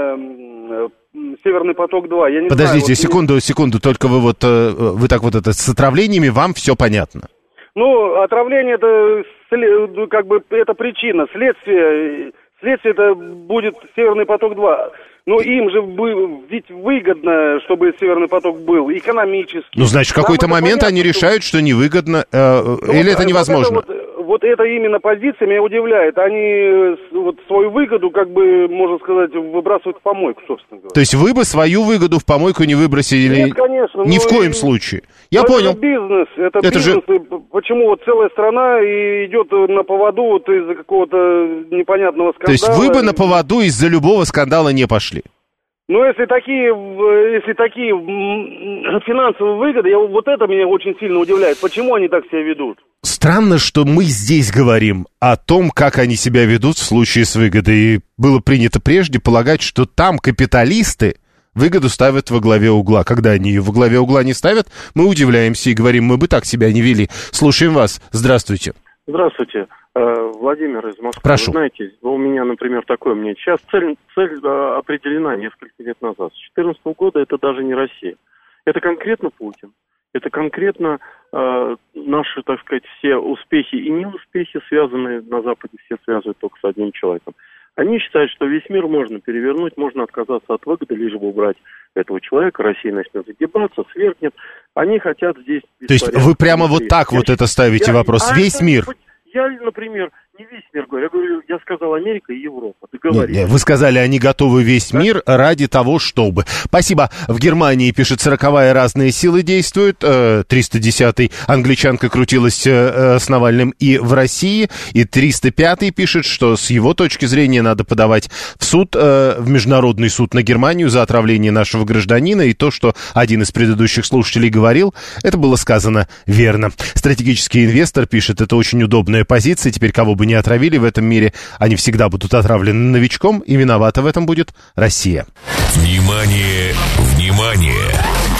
э, э, Северный поток-два. Я не Подождите, знаю, вот секунду, мне... секунду, только вы вот, э, вы так вот это, с отравлениями вам все понятно? Ну, отравление это, как бы, это причина, следствие, следствие это будет Северный поток-два. Но им же ведь выгодно, чтобы Северный поток был, экономически. Ну, значит, в какой-то момент они решают, что невыгодно, э, ну, или это невозможно? Вот, это вот, вот это именно позиция меня удивляет. Они вот свою выгоду, как бы, можно сказать, выбрасывают в помойку, собственно говоря. То есть вы бы свою выгоду в помойку не выбросили? Нет, конечно. Ни в коем и... случае. Я но понял. Это бизнес, это, это бизнес. Же... Почему вот целая страна и идет на поводу вот из-за какого-то непонятного скандала? То есть вы бы на поводу из-за любого скандала не пошли? Ну, если такие, если такие финансовые выгоды, я, вот это меня очень сильно удивляет. Почему они так себя ведут? Странно, что мы здесь говорим о том, как они себя ведут в случае с выгодой. И было принято прежде полагать, что там капиталисты выгоду ставят во главе угла. Когда они ее во главе угла не ставят, мы удивляемся и говорим, мы бы так себя не вели. Слушаем вас. Здравствуйте. Здравствуйте. Владимир из Москвы. Прошу. Вы знаете, у меня, например, такое мнение. Сейчас цель, цель определена несколько лет назад. С две тысячи четырнадцатого года это даже не Россия. Это конкретно Путин. Это конкретно э, наши, так сказать, все успехи и неуспехи, связанные на Западе, все связывают только с одним человеком. Они считают, что весь мир можно перевернуть, можно отказаться от выгоды, лишь бы убрать этого человека. Россия начнет загибаться, свергнет. Они хотят здесь... То есть вы прямо вот так я, вот это ставите я, вопрос? А весь это, мир? Я, например, не весь мир говорю. Я говорю, я сказал Америка и Европа. Нет, нет, вы сказали, они готовы весь да? мир ради того, чтобы. Спасибо. В Германии, пишет, сороковая разные силы действуют. триста десятый англичанка крутилась с Навальным и в России. И триста пятый пишет, что с его точки зрения надо подавать в суд, в международный суд на Германию за отравление нашего гражданина. И то, что один из предыдущих слушателей говорил, это было сказано верно. Стратегический инвестор пишет, это очень удобная позиция. Теперь кого бы не отравили в этом мире, они всегда будут отравлены новичком, и виновата в этом будет Россия. Внимание, внимание!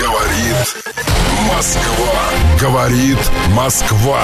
Говорит Москва. Говорит Москва.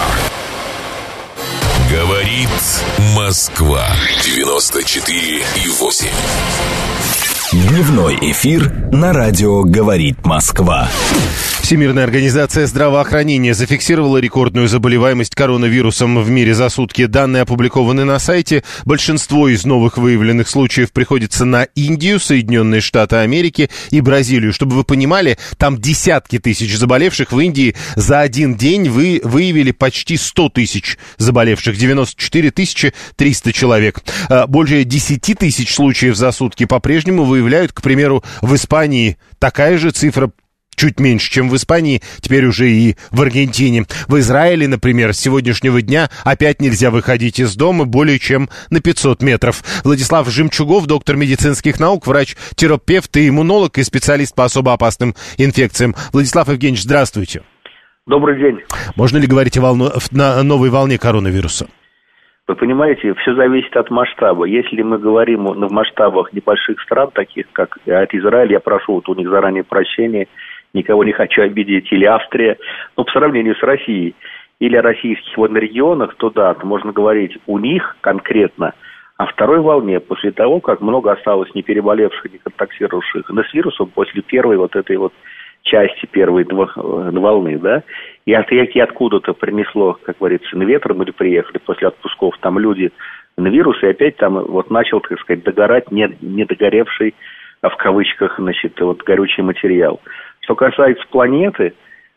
Говорит Москва. девяносто четыре и восемь. Дневной эфир на радио «Говорит Москва». Всемирная организация здравоохранения зафиксировала рекордную заболеваемость коронавирусом в мире за сутки. Данные опубликованы на сайте. Большинство из новых выявленных случаев приходится на Индию, Соединенные Штаты Америки и Бразилию. Чтобы вы понимали, там десятки тысяч заболевших. В Индии за один день вы выявили почти сто тысяч заболевших, девяносто четыре тысячи триста человек. Более десять тысяч случаев за сутки по-прежнему выявляют, к примеру, в Испании. Такая же цифра, чуть меньше, чем в Испании, теперь уже и в Аргентине. В Израиле, например, с сегодняшнего дня опять нельзя выходить из дома более чем на пятьсот метров. Владислав Жемчугов, доктор медицинских наук, врач-терапевт и иммунолог и специалист по особо опасным инфекциям. Владислав Евгеньевич, здравствуйте. Добрый день. Можно ли говорить о волну... на новой волне коронавируса? Вы понимаете, все зависит от масштаба. Если мы говорим в масштабах небольших стран, таких как Израиль, я прошу вот у них заранее прощения, никого не хочу обидеть, или Австрия, но по сравнению с Россией, или о российских вот регионах, то да, то можно говорить у них конкретно о второй волне, после того, как много осталось не переболевших, не контактировавших с вирусом после первой вот этой вот части первой волны, да, и от, и откуда-то принесло, как говорится, на ветром или приехали после отпусков там люди на вирус, и опять там вот начал, так сказать, догорать не, не догоревший, а в кавычках, значит, вот горючий материал. Что касается планеты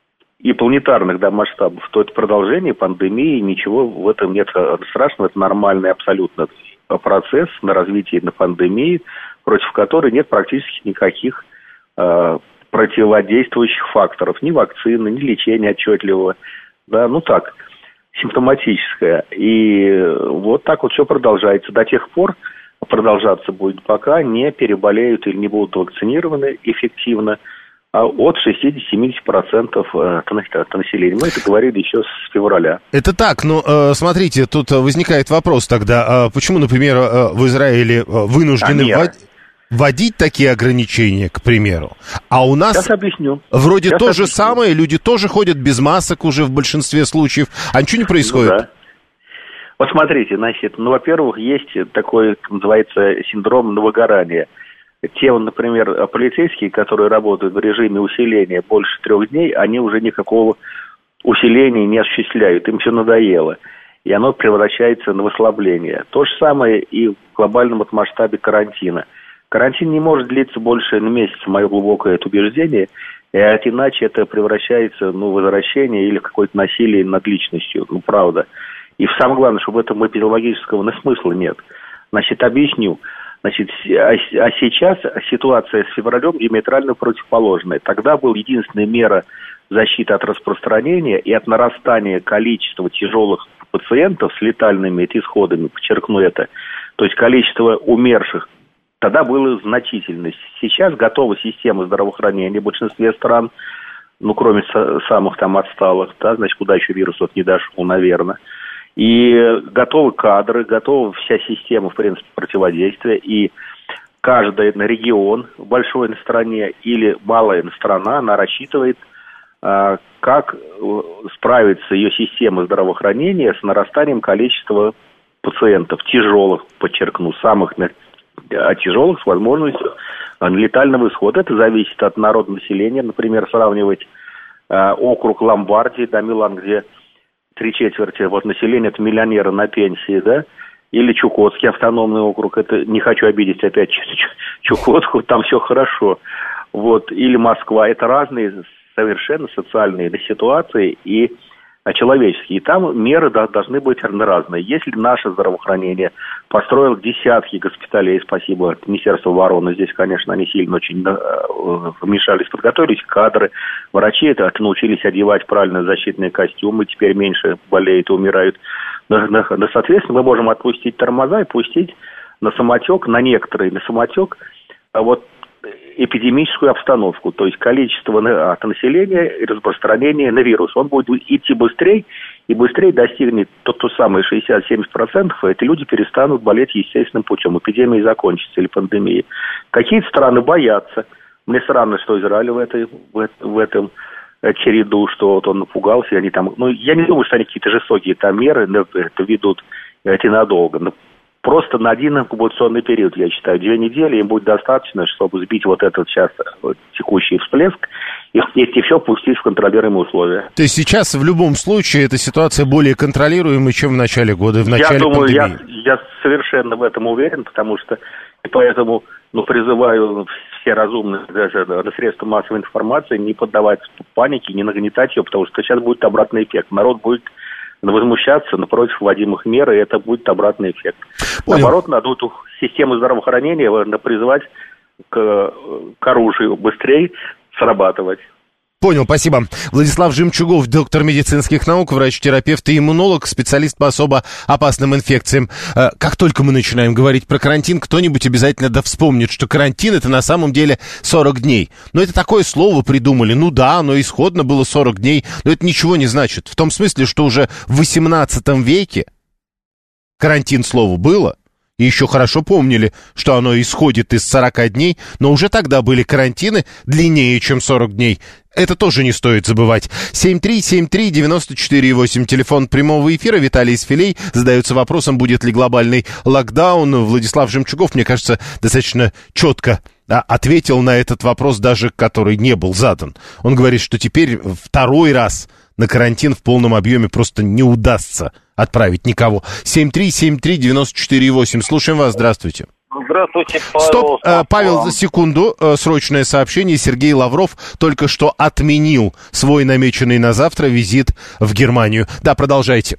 и планетарных, да, масштабов, то это продолжение пандемии, ничего в этом нет страшного, это нормальный абсолютно процесс на развитие на пандемии, против которой нет практически никаких э, противодействующих факторов, ни вакцины, ни лечения отчетливого, да, ну так, симптоматическое. И вот так вот все продолжается до тех пор, продолжаться будет, пока не переболеют или не будут вакцинированы эффективно от шестьдесят-семьдесят процентов от населения. Мы это говорили еще с февраля. Это так, но смотрите, тут возникает вопрос тогда, почему, например, в Израиле вынуждены вводить... вводить такие ограничения, к примеру. А у нас Сейчас объясню. вроде Сейчас то объясню. же самое, люди тоже ходят без масок уже в большинстве случаев, а ничего не происходит. Ну, да. Вот смотрите, значит, ну, во-первых, есть такой, называется, синдром выгорания. Те, например, полицейские, которые работают в режиме усиления больше трех дней, они уже никакого усиления не осуществляют, им все надоело. И оно превращается в ослабление. То же самое и в глобальном масштабе карантина. Карантин не может длиться больше на месяц, мое глубокое это убеждение, и иначе это превращается ну, в возвращение или в какое-то насилие над личностью, ну правда. И самое главное, что в этом эпидемиологического смысла нет. Значит, объясню. Значит, а, а сейчас ситуация с февралем диаметрально противоположная. Тогда была единственная мера защиты от распространения и от нарастания количества тяжелых пациентов с летальными исходами, подчеркну это, то есть количество умерших, тогда было значительно. Сейчас готова система здравоохранения в большинстве стран, ну, кроме самых там отсталых, да, значит, куда еще вирус вот не дошел, наверное. И готовы кадры, готова вся система, в принципе, противодействия. И каждый регион большой на стране или малая страна, она рассчитывает, как справится ее система здравоохранения с нарастанием количества пациентов, тяжелых, подчеркну, самых а тяжелых с возможностью летального исхода. Это зависит от народонаселения. Например, сравнивать э, округ Ломбардии, да, Милан, где три четверти вот, населения это миллионеры на пенсии, да, или Чукотский автономный округ, это не хочу обидеть опять Чукотку, там все хорошо. Вот, или Москва, это разные совершенно социальные ситуации и человеческие. И там меры да, должны быть разные. Если наше здравоохранение построило десятки госпиталей, спасибо Министерству обороны, здесь, конечно, они сильно очень вмешались, подготовились кадры, врачи это научились одевать правильно защитные костюмы, теперь меньше болеют и умирают. Да, да, да, соответственно, мы можем отпустить тормоза и пустить на самотек, на некоторые, на самотек, вот эпидемическую обстановку, то есть количество от населения и распространение на вирус. Он будет идти быстрее и быстрее достигнет то, то самое шестьдесят-семьдесят процентов, и эти люди перестанут болеть естественным путем. Эпидемия закончится или пандемия. Какие-то страны боятся. Мне странно, что Израиль в, этой, в, в этом череду, что вот он напугался, и они там... Ну, я не думаю, что они какие-то жестокие там меры это ведут эти надолго. Но просто на один инкубационный период, я считаю, две недели им будет достаточно, чтобы сбить вот этот сейчас вот, текущий всплеск и, и все пустить в контролируемые условия. То есть сейчас в любом случае эта ситуация более контролируемая, чем в начале года, в начале я думаю, пандемии? Я, я совершенно в этом уверен, потому что и поэтому ну, призываю все разумные даже средства массовой информации не поддаваться панике, не нагнетать ее, потому что сейчас будет обратный эффект. Народ будет возмущаться напротив вводимых мер, и это будет обратный эффект. Понял. Наоборот, надо эту систему здравоохранения призывать к, к оружию быстрее срабатывать. Понял, спасибо. Владислав Жемчугов, доктор медицинских наук, врач-терапевт и иммунолог, специалист по особо опасным инфекциям. Как только мы начинаем говорить про карантин, кто-нибудь обязательно да вспомнит, что карантин — это на самом деле сорок дней. Но это такое слово придумали. Ну да, оно исходно было сорок дней, но это ничего не значит. В том смысле, что уже в восемнадцатом веке карантин слово было. И еще хорошо помнили, что оно исходит из сорока дней, но уже тогда были карантины длиннее, чем сорок дней. Это тоже не стоит забывать. семь три семь три девять четыре восемь, телефон прямого эфира. Виталий из Филей задается вопросом, будет ли глобальный локдаун. Владислав Жемчугов, мне кажется, достаточно четко да, ответил на этот вопрос, даже который не был задан. Он говорит, что теперь второй раз на карантин в полном объеме просто не удастся отправить никого. семь три семь три девять четыре восемь. Слушаем вас. Здравствуйте. Здравствуйте, Павел. Стоп, э, Павел, за секунду. Э, срочное сообщение. Сергей Лавров только что отменил свой намеченный на завтра визит в Германию. Да, продолжайте.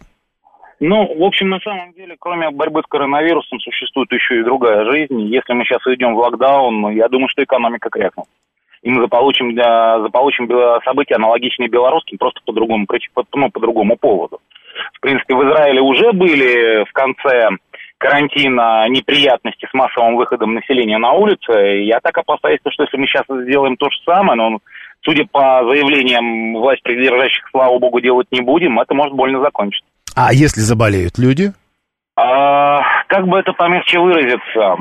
Ну, в общем, на самом деле, кроме борьбы с коронавирусом, существует еще и другая жизнь. Если мы сейчас уйдем в локдаун, я думаю, что экономика крякнет. И мы заполучим, для, заполучим события, аналогичные белорусским, просто по другому, ну, по другому поводу. В принципе, в Израиле уже были в конце карантина неприятности с массовым выходом населения на улицы. Я так опасаюсь, что если мы сейчас сделаем то же самое, но, судя по заявлениям власть придержащих, слава богу, делать не будем, это может больно закончиться. А если заболеют люди? А, как бы это помягче выразиться?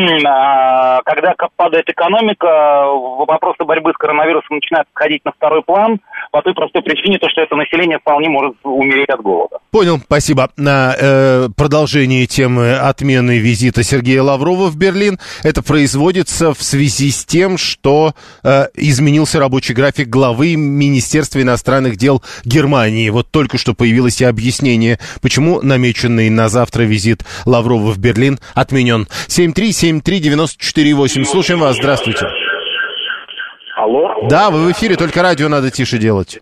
А, когда падает экономика, вопросы борьбы с коронавирусом начинают отходить на второй план, по той простой причине, то, что это население вполне может умереть от голода. Понял, спасибо. На э, продолжение темы отмены визита Сергея Лаврова в Берлин. Это производится в связи с тем, что э, изменился рабочий график главы Министерства иностранных дел Германии. Вот только что появилось и объяснение, почему намеченный на завтра визит Лаврова в Берлин отменен. семь три семь три девять четыре восемь. Слушаем вас. Здравствуйте. Алло? Да, вы в эфире, только радио надо тише делать.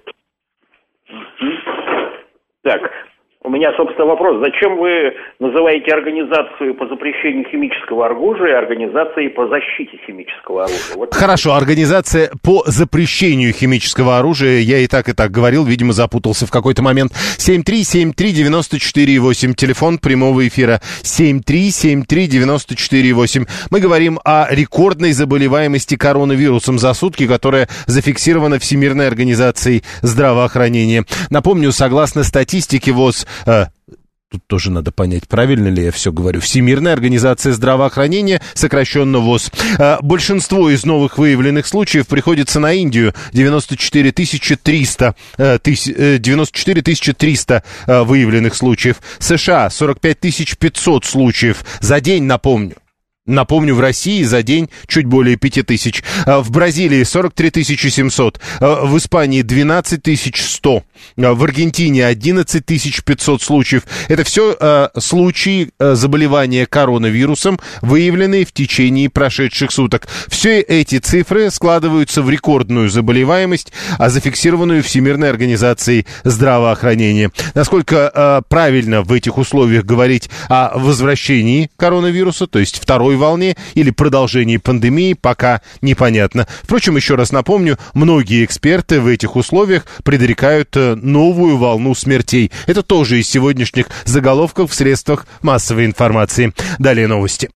Так, у меня, собственно, вопрос. Зачем вы называете организацию по запрещению химического оружия организацией по защите химического оружия? Вот. Хорошо, организация по запрещению химического оружия. Я и так, и так говорил, видимо, запутался в какой-то момент. семь три семь три девять четыре восемь, телефон прямого эфира. семь три семь три девять четыре восемь. Мы говорим о рекордной заболеваемости коронавирусом за сутки, которая зафиксирована Всемирной организацией здравоохранения. Напомню, согласно статистике ВОЗ, тут тоже надо понять, правильно ли я все говорю. Всемирная организация здравоохранения, сокращенно ВОЗ. Большинство из новых выявленных случаев приходится на Индию. девяносто четыре тысячи триста, девяносто четыре тысячи триста выявленных случаев. США сорок пять тысяч пятьсот случаев за день, напомню. Напомню, в России за день чуть более пяти тысяч. В Бразилии сорок три тысячи семьсот. В Испании двенадцать тысяч сто. В Аргентине одиннадцать тысяч пятьсот случаев. Это все э, случаи э, заболевания коронавирусом, выявленные в течение прошедших суток. Все эти цифры складываются в рекордную заболеваемость, а зафиксированную Всемирной организацией здравоохранения. Насколько э, правильно в этих условиях говорить о возвращении коронавируса, то есть второй волне или продолжении пандемии, пока непонятно. Впрочем, еще раз напомню, многие эксперты в этих условиях предрекают новую волну смертей. Это тоже из сегодняшних заголовков в средствах массовой информации. Далее новости.